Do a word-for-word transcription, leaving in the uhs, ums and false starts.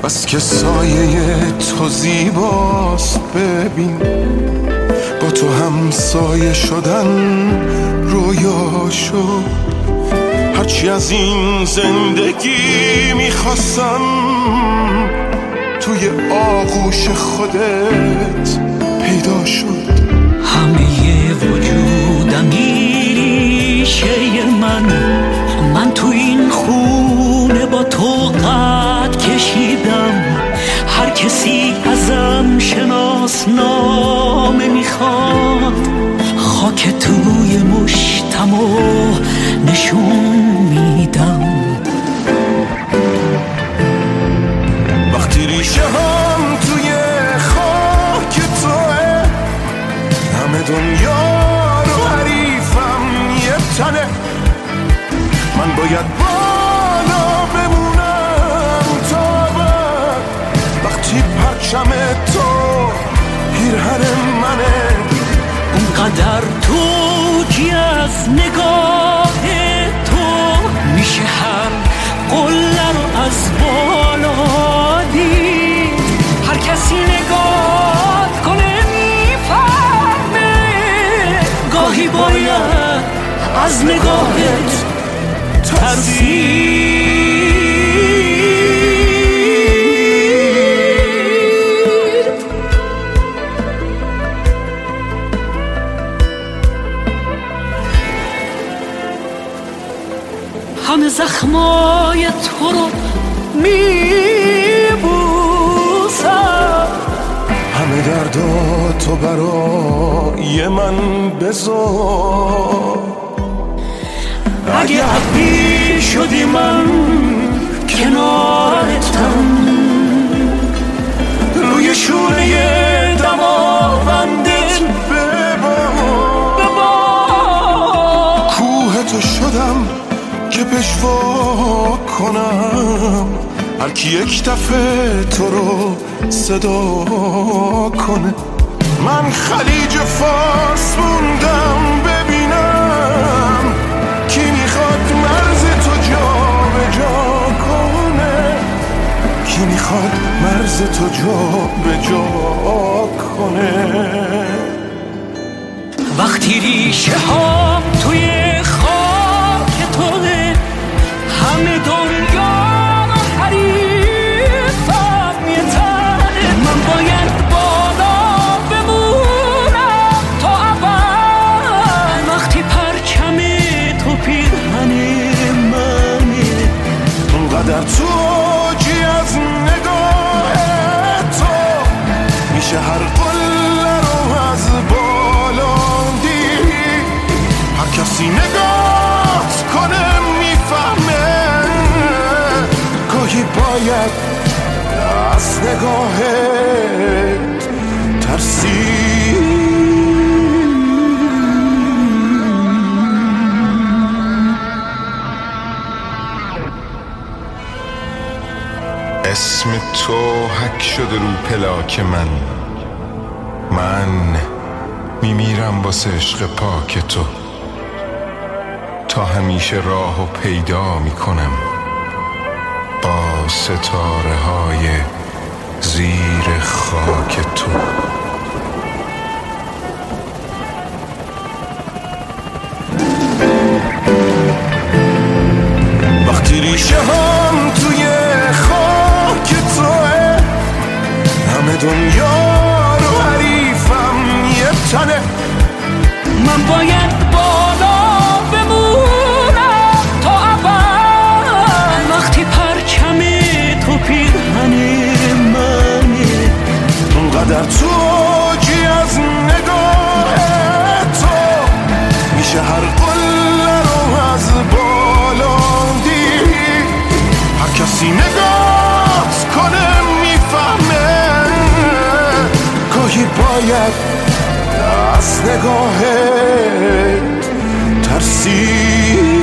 بس که سایه تو زیباست ببین، با تو هم سایه شدن رویا شد. هرچی از این زندگی میخواستم توی آغوش خودت پیدا شد. همه وجودم ریشه من، من تو این خونه با تو قد کشیدم. هر کسی ازم شناسنامه میخواد، خاک توی مشتمو نشون میدم. وقتی ریشه هم توی خاک توه، همه دنیا رو حریفم یه تنه. من باید بالا بمونم تا بعد، وقتی پرچم تو پیرهن منه. اونقدر توجی از نگاه تو، میشه هر قله رو از بالا دید. هر کسی نگاه کنه میفهمه، گاهی باید از نگاهت ترسید. همه زخمای تو رو میبوسم، همه دردا تو برای من بذار. اگه عبی شدی من کنارتم، روی شونه دماوندت ببار. کوه تو شدم که پشوا کنم، هر کی یک دفعه تو رو صدا کنه. من خلیج فارس موندم ببینم کی میخواد مرز تو جا به جا کنه، کی میخواد مرز تو جا به جا کنه. وقتی ریشه هم توی خاک توه، همه دنیا رو حریفم یه تنه. من باید بالا بمونم تا اول، وقتی پرچم تو پیرهن منه. اونقدر تو جی از نگاه تو، میشه هر قله رو از بالا دید. هر کسی نگاه کنه میفهمه، گاهی باید از نگاهت ترسید. اسم تو حک شده رو پلاک من، من میمیرم واسه عشق پاک تو. تا همیشه راهو پیدا میکنم با ستاره های زیر خاک تو. وقتی ریشه هم توی خاک توه، همه دنیا رو حریفم یه تنه. من باید بالا بمونم تا اول، وقتی پرچم تو پیرهن منه. اونقدر تو جی از نگاه تو، میشه هر قله رو از بالا دید. هر کسی نگاه کنه میفهمه، گاهی باید از نگاهت ترسید.